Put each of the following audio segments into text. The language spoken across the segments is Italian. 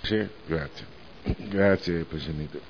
Sì, grazie. Grazie Presidente.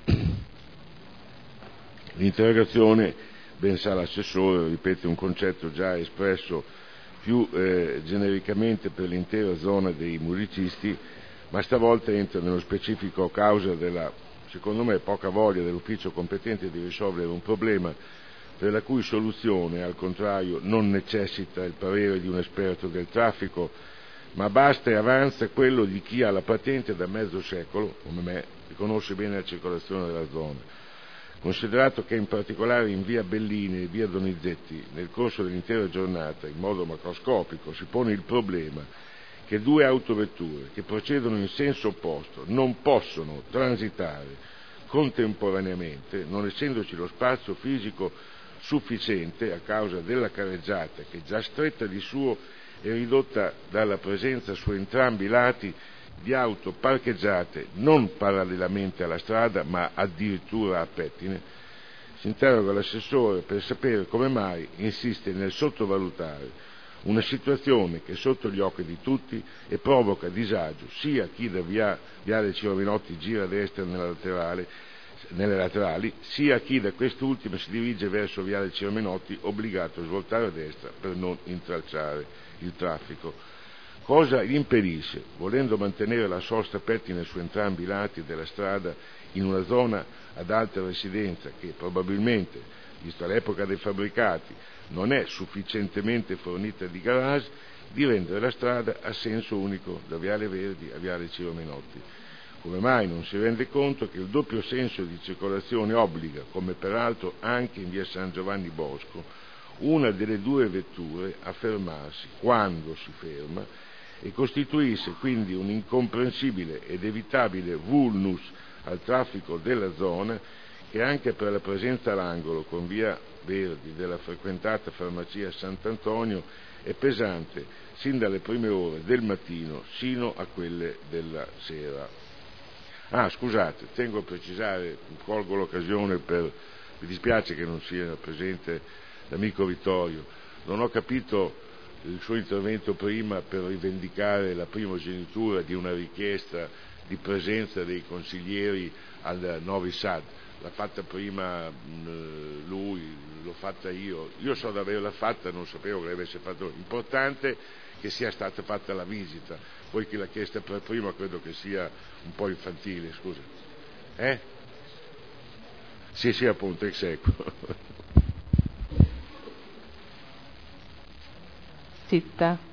L'interrogazione, ben sa l'assessore, ripete un concetto già espresso più genericamente per l'intera zona dei musicisti, ma stavolta entra nello specifico a causa della, secondo me, poca voglia dell'ufficio competente di risolvere un problema per la cui soluzione, al contrario, non necessita il parere di un esperto del traffico, ma basta e avanza quello di chi ha la patente da mezzo secolo, come me, e conosce bene la circolazione della zona. Considerato che in particolare in via Bellini e via Donizetti, nel corso dell'intera giornata, in modo macroscopico, si pone il problema che due autovetture che procedono in senso opposto non possono transitare contemporaneamente, non essendoci lo spazio fisico sufficiente a causa della carreggiata che già stretta di suo è ridotta dalla presenza su entrambi i lati di auto parcheggiate non parallelamente alla strada ma addirittura a pettine, si interroga l'assessore per sapere come mai insiste nel sottovalutare una situazione che è sotto gli occhi di tutti e provoca disagio sia a chi da viale Ciro Menotti gira a destra nelle laterali, sia a chi da quest'ultima si dirige verso viale Ciro Menotti obbligato a svoltare a destra per non intralciare il traffico. Cosa gli impedisce, volendo mantenere la sosta pettine su entrambi i lati della strada in una zona ad alta residenza che probabilmente, vista l'epoca dei fabbricati, non è sufficientemente fornita di garage, di rendere la strada a senso unico da viale Verdi a viale Ciro Menotti? Come mai non si rende conto che il doppio senso di circolazione obbliga, come peraltro anche in via San Giovanni Bosco, una delle due vetture a fermarsi quando si ferma e costituisce quindi un incomprensibile ed evitabile vulnus al traffico della zona che anche per la presenza all'angolo con via Verdi della frequentata farmacia Sant'Antonio è pesante sin dalle prime ore del mattino sino a quelle della sera. Scusate, tengo a precisare, colgo l'occasione mi dispiace che non sia presente l'amico Vittorio, non ho capito il suo intervento prima per rivendicare la primogenitura di una richiesta di presenza dei consiglieri al Novi Sad. L'ha fatta prima lui, l'ho fatta io so di averla fatta, non sapevo che l'avesse fatto. L'importante è che sia stata fatta la visita, poi chi l'ha chiesta per prima credo che sia un po' infantile, scusa. Sì, appunto, exequo. Zitta.